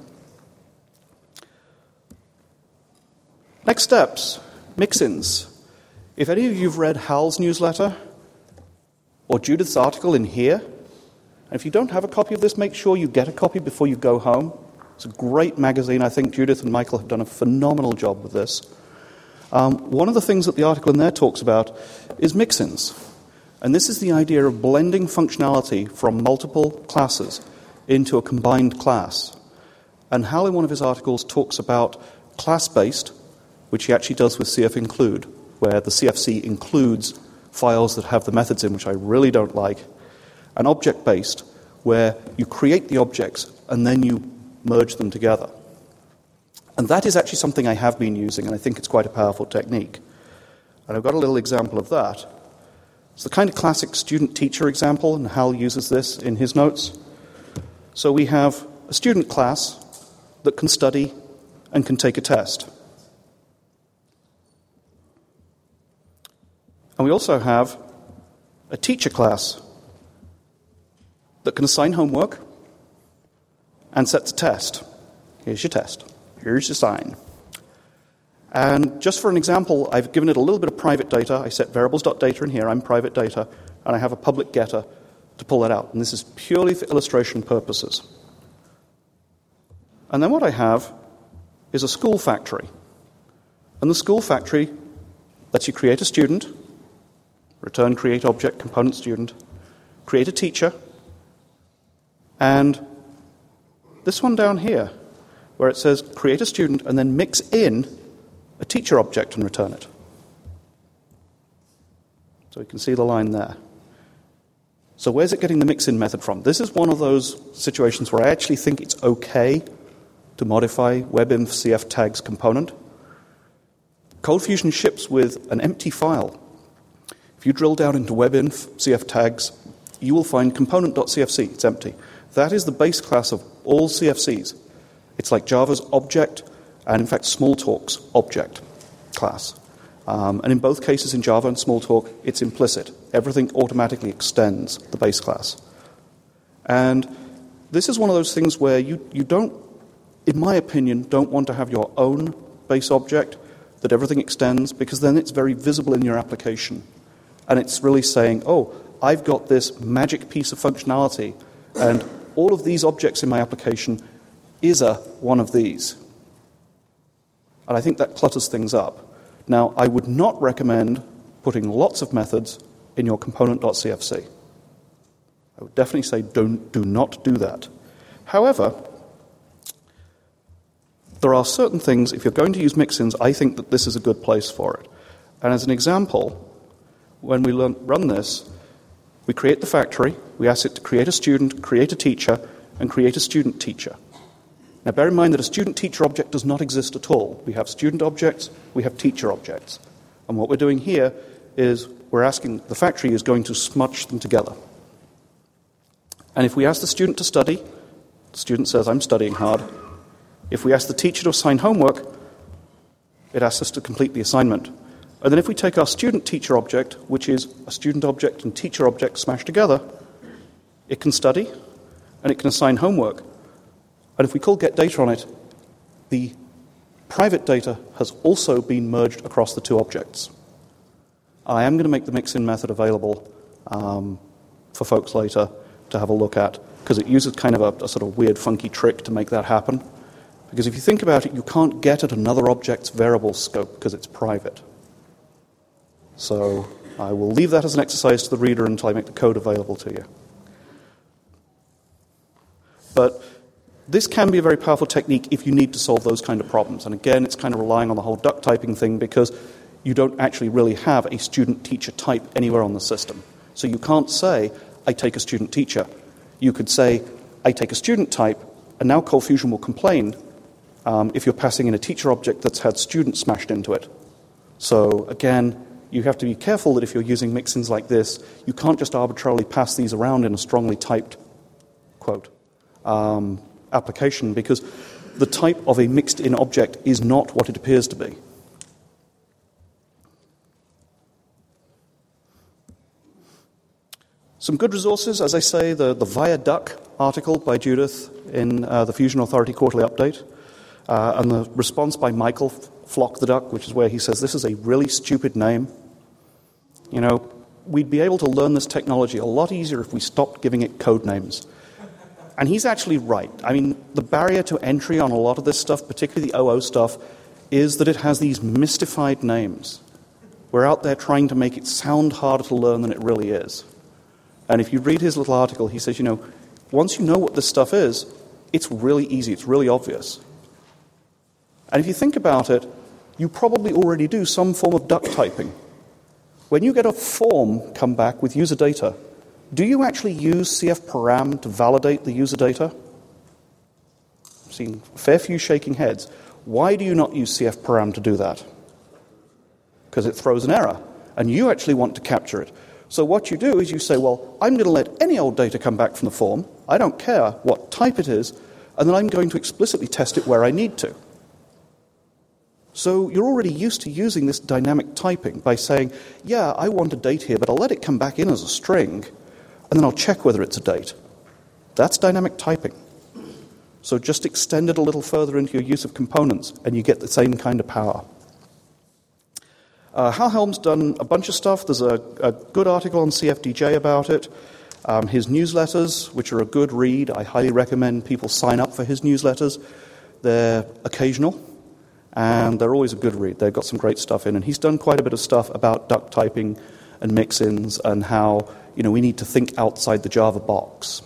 Next steps, mix-ins. If any of you have read Hal's newsletter or Judith's article in here, and if you don't have a copy of this, make sure you get a copy before you go home. It's a great magazine. I think Judith and Michael have done a phenomenal job with this. Um, one of the things that the article in there talks about is mix-ins. And this is the idea of blending functionality from multiple classes into a combined class. And Hal, in one of his articles, talks about class-based, which he actually does with C F include, where the C F C includes files that have the methods in, which I really don't like, and object-based, where you create the objects and then you merge them together. And that is actually something I have been using, and I think it's quite a powerful technique. And I've got a little example of that. It's the kind of classic student-teacher example, and Hal uses this in his notes. So we have a student class that can study and can take a test. And we also have a teacher class that can assign homework and sets a test. Here's your test. Here's your sign. And just for an example, I've given it a little bit of private data. I set variables.data in here. I'm private data. And I have a public getter to pull that out. And this is purely for illustration purposes. And then what I have is a school factory. And the school factory lets you create a student, return create object, component student, create a teacher, and this one down here, where it says create a student and then mix in a teacher object and return it. So you can see the line there. So where's it getting the mix-in method from? This is one of those situations where I actually think it's okay to modify WebInf C F tags component. Cold Fusion ships with an empty file. If you drill down into WebInf C F tags, you will find component.cfc. It's empty. That is the base class of all C F Cs. It's like Java's object, and in fact Smalltalk's object class. Um, and in both cases in Java and Smalltalk, it's implicit. Everything automatically extends the base class. And this is one of those things where you, you don't, in my opinion, don't want to have your own base object that everything extends, because then it's very visible in your application. And it's really saying, oh, I've got this magic piece of functionality, and all of these objects in my application is a one of these. And I think that clutters things up. Now, I would not recommend putting lots of methods in your component.cfc. I would definitely say don't, do not do that. However, there are certain things, if you're going to use mixins, I think that this is a good place for it. And as an example, when we learn, run this, we create the factory, we ask it to create a student, create a teacher, and create a student teacher. Now bear in mind that a student-teacher object does not exist at all. We have student objects, we have teacher objects. And what we're doing here is we're asking, the factory is going to smudge them together. And if we ask the student to study, the student says, I'm studying hard. If we ask the teacher to assign homework, it asks us to complete the assignment. And then if we take our student-teacher object, which is a student object and teacher object smashed together, it can study and it can assign homework. And if we call getData on it, the private data has also been merged across the two objects. I am going to make the mixin method available um, for folks later to have a look at, because it uses kind of a, a sort of weird, funky trick to make that happen. Because if you think about it, you can't get at another object's variable scope because it's private. So I will leave that as an exercise to the reader until I make the code available to you. But this can be a very powerful technique if you need to solve those kind of problems. And again, it's kind of relying on the whole duck typing thing because you don't actually really have a student-teacher type anywhere on the system. So you can't say, I take a student-teacher. You could say, I take a student type, and now ColdFusion will complain um, if you're passing in a teacher object that's had student smashed into it. So again, you have to be careful that if you're using mixins like this, you can't just arbitrarily pass these around in a strongly typed quote um, application, because the type of a mixed-in object is not what it appears to be. Some good resources, as I say, the, the ViaDuck article by Judith in uh, the Fusion Authority Quarterly Update, uh, and the response by Michael Flock the Duck, which is where he says, this is a really stupid name. You know, we'd be able to learn this technology a lot easier if we stopped giving it code names. And he's actually right. I mean, the barrier to entry on a lot of this stuff, particularly the O O stuff, is that it has these mystified names. We're out there trying to make it sound harder to learn than it really is. And if you read his little article, he says, you know, once you know what this stuff is, it's really easy, it's really obvious. And if you think about it, you probably already do some form of duck typing. When you get a form come back with user data, do you actually use cfparam to validate the user data? I've seen a fair few shaking heads. Why do you not use cfparam to do that? Because it throws an error, and you actually want to capture it. So what you do is you say, well, I'm going to let any old data come back from the form. I don't care what type it is, and then I'm going to explicitly test it where I need to. So you're already used to using this dynamic typing by saying, yeah, I want a date here, but I'll let it come back in as a string, and then I'll check whether it's a date. That's dynamic typing. So just extend it a little further into your use of components, and you get the same kind of power. Uh, Hal Helm's done a bunch of stuff. There's a, a good article on C F D J about it. Um, his newsletters, which are a good read, I highly recommend people sign up for his newsletters. They're occasional, and they're always a good read. They've got some great stuff in, and he's done quite a bit of stuff about duck typing and mix-ins and how, you know, we need to think outside the Java box.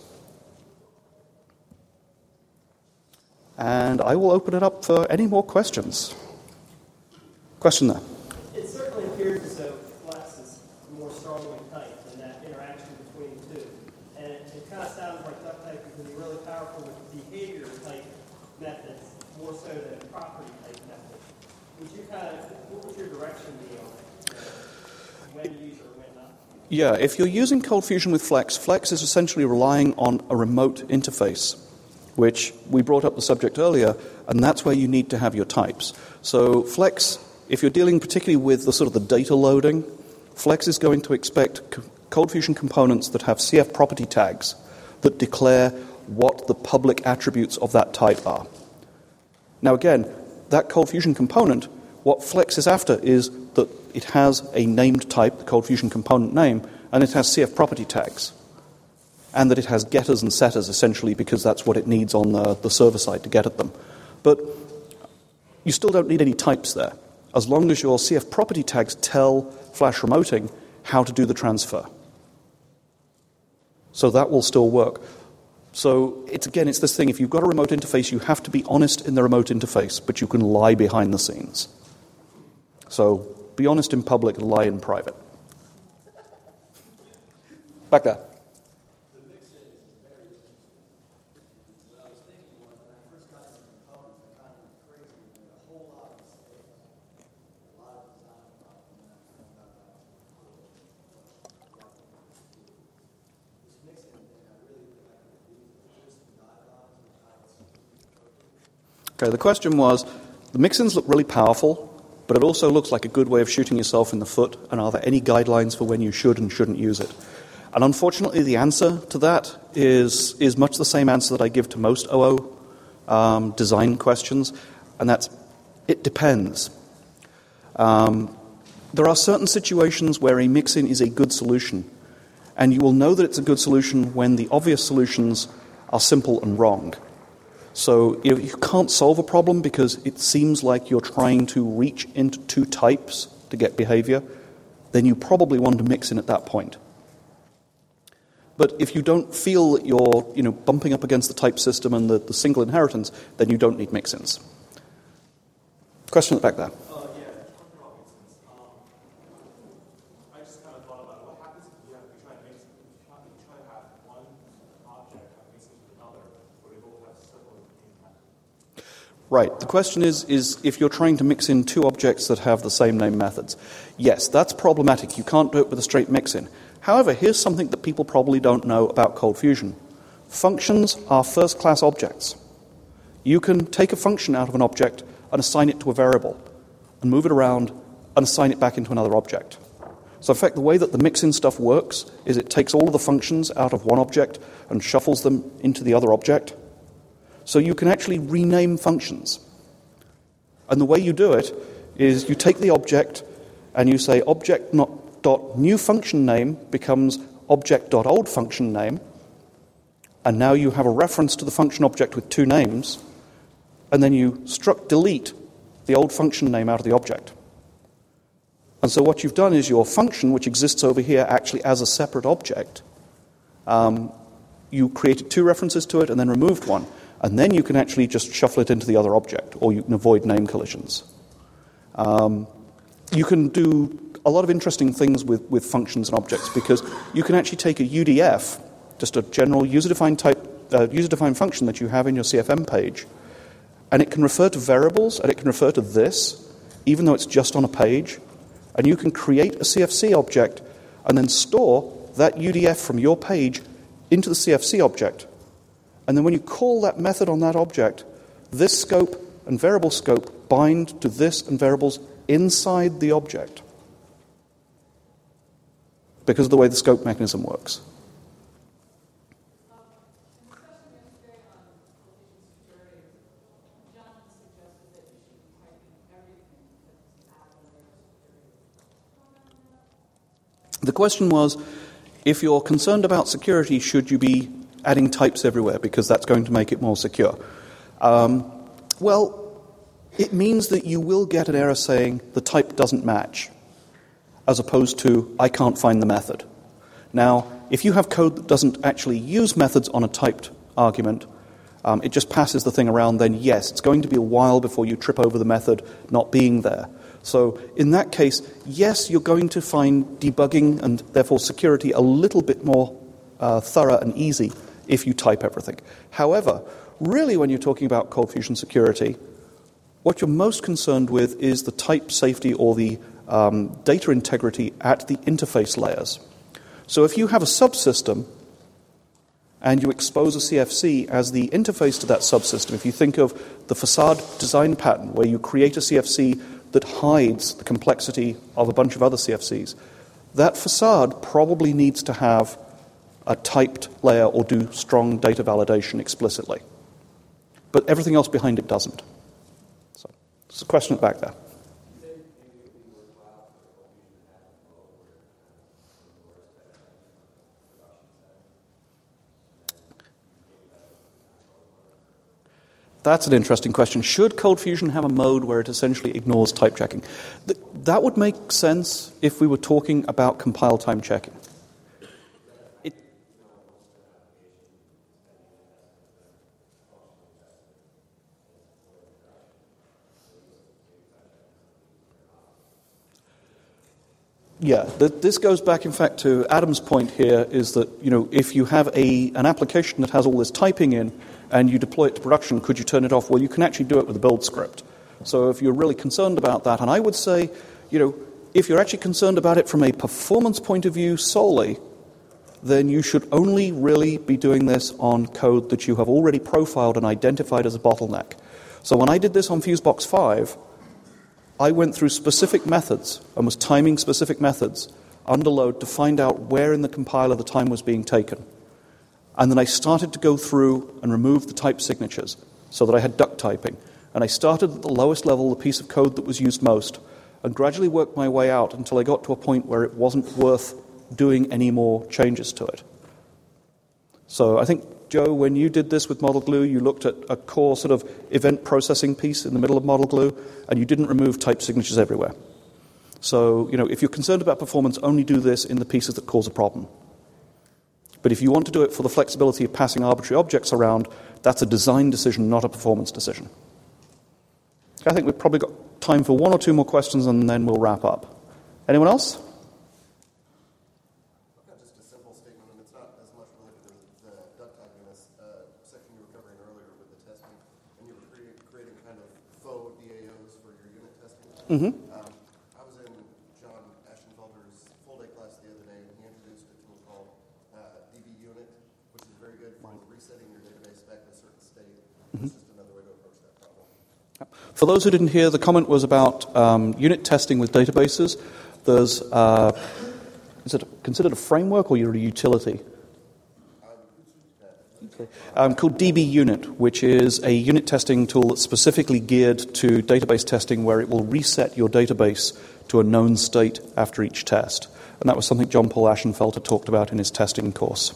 And I will open it up for any more questions. Question there. It certainly appears as though Flex is more strongly typed in that interaction between the two. And it, it kind of sounds like duck typing can be really powerful with behavior type methods, more so than property type methods. Would you kind of, what would your direction be on it? When to use or when not? Yeah, if you're using ColdFusion with Flex, Flex is essentially relying on a remote interface, which we brought up the subject earlier, and that's where you need to have your types. So Flex, if you're dealing particularly with the sort of the data loading, Flex is going to expect ColdFusion components that have C F property tags that declare what the public attributes of that type are. Now again, that ColdFusion component, what Flex is after is that it has a named type, the ColdFusion component name, and it has C F property tags. And that it has getters and setters, essentially, because that's what it needs on the, the server side to get at them. But you still don't need any types there, as long as your C F property tags tell Flash Remoting how to do the transfer. So that will still work. So it's again, it's this thing, if you've got a remote interface, you have to be honest in the remote interface, but you can lie behind the scenes. So be honest in public and lie in private. Back there. Okay, the question was, the mixins look really powerful, but it also looks like a good way of shooting yourself in the foot, and are there any guidelines for when you should and shouldn't use it? And unfortunately, the answer to that is, is much the same answer that I give to most O O um, design questions, and that's, it depends. Um, there are certain situations where a mix-in is a good solution, and you will know that it's a good solution when the obvious solutions are simple and wrong. So if you can't solve a problem because it seems like you're trying to reach into two types to get behavior, then you probably want to mix in at that point. But if you don't feel that you're, you know, bumping up against the type system and the, the single inheritance, then you don't need mix-ins. Question at the back there. Uh, yeah, um, I just kind of thought about what happens if you have to try and mix, try to have one object have mixes with another, where they both have similar name. Right. The question is, is if you're trying to mix in two objects that have the same name methods. Yes, that's problematic. You can't do it with a straight mix-in. However, here's something that people probably don't know about Cold Fusion. Functions are first-class objects. You can take a function out of an object and assign it to a variable, and move it around and assign it back into another object. So in fact, the way that the mix-in stuff works is it takes all of the functions out of one object and shuffles them into the other object. So you can actually rename functions. And the way you do it is you take the object and you say object not dot new function name becomes object dot old function name, and now you have a reference to the function object with two names, and then you struct delete the old function name out of the object. And so what you've done is your function, which exists over here actually as a separate object, um, you created two references to it and then removed one, and then you can actually just shuffle it into the other object, or you can avoid name collisions. Um, you can do a lot of interesting things with, with functions and objects, because you can actually take a U D F, just a general user-defined type, uh, user-defined function that you have in your C F M page, and it can refer to variables, and it can refer to this, even though it's just on a page, and you can create a C F C object and then store that U D F from your page into the C F C object. And then when you call that method on that object, this scope and variable scope bind to this and variables inside the object, because of the way the scope mechanism works. The question was, if you're concerned about security, should you be adding types everywhere, because that's going to make it more secure? Um, well, it means that you will get an error saying the type doesn't match, as opposed to, I can't find the method. Now, if you have code that doesn't actually use methods on a typed argument, um, it just passes the thing around, then yes, it's going to be a while before you trip over the method not being there. So in that case, yes, you're going to find debugging and therefore security a little bit more uh, thorough and easy if you type everything. However, really when you're talking about Cold Fusion security, what you're most concerned with is the type safety or the um, data integrity at the interface layers. So if you have a subsystem and you expose a C F C as the interface to that subsystem, if you think of the facade design pattern where you create a C F C that hides the complexity of a bunch of other C F Cs, that facade probably needs to have a typed layer or do strong data validation explicitly. But everything else behind it doesn't. So, there's a question at the back there. That's an interesting question. Should Cold Fusion have a mode where it essentially ignores type checking? Th- that would make sense if we were talking about compile time checking. It, Yeah, th- this goes back, in fact, to Adam's point here, is that, you know, if you have a an application that has all this typing in and you deploy it to production, could you turn it off? Well, you can actually do it with a build script. So if you're really concerned about that, and I would say, you know, if you're actually concerned about it from a performance point of view solely, then you should only really be doing this on code that you have already profiled and identified as a bottleneck. So when I did this on Fusebox five, I went through specific methods and was timing specific methods under load to find out where in the compiler the time was being taken. And then I started to go through and remove the type signatures so that I had duck typing. And I started at the lowest level, the piece of code that was used most, and gradually worked my way out until I got to a point where it wasn't worth doing any more changes to it. So I think, Joe, when you did this with Model Glue, you looked at a core sort of event processing piece in the middle of Model Glue, and you didn't remove type signatures everywhere. So, you know, if you're concerned about performance, only do this in the pieces that cause a problem. But if you want to do it for the flexibility of passing arbitrary objects around, that's a design decision, not a performance decision. I think we've probably got time for one or two more questions, and then we'll wrap up. Anyone else? Mm-hmm. Um, I was in John Aschenfelder's full-day class the other day, and he introduced a tool called uh, D B Unit, which is very good for resetting your database back to a certain state. Mm-hmm. It's just another way to approach that problem. For those who didn't hear, the comment was about um, unit testing with databases. There's, uh, is it considered a framework or a utility? Um, called D B Unit, which is a unit testing tool that's specifically geared to database testing, where it will reset your database to a known state after each test. And that was something John Paul Aschenfelder talked about in his testing course.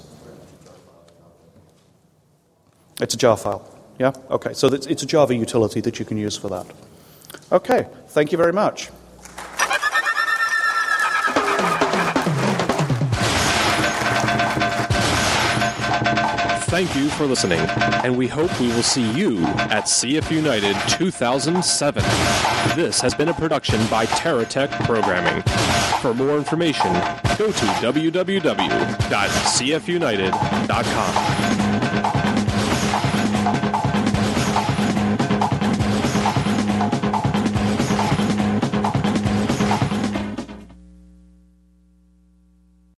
It's a jar file. Yeah? Okay, so it's a Java utility that you can use for that. Okay, thank you very much. Thank you for listening, and we hope we will see you at C F United two thousand seven. This has been a production by TerraTech Programming. For more information, go to w w w dot c f united dot com.